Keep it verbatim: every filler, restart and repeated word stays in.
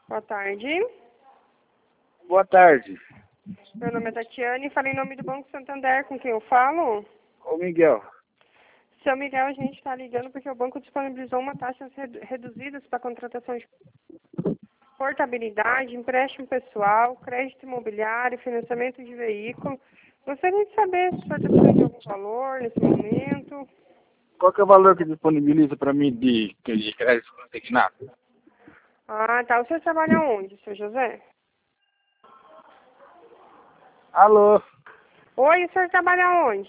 Boa tarde. Boa tarde. Meu nome é Tatiane e falei em nome do Banco Santander. Com quem eu falo? Ô Miguel. Seu Miguel, a gente está ligando porque o banco disponibilizou uma taxa redu reduzidas para contratação de portabilidade, empréstimo pessoal, crédito imobiliário, financiamento de veículo. Gostaria de saber se o senhor está precisando de algum valor nesse momento. Qual que é o valor que disponibiliza para mim de, de crédito consignado? Ah, tá. O senhor trabalha onde, seu José? Alô? Oi, o senhor trabalha onde?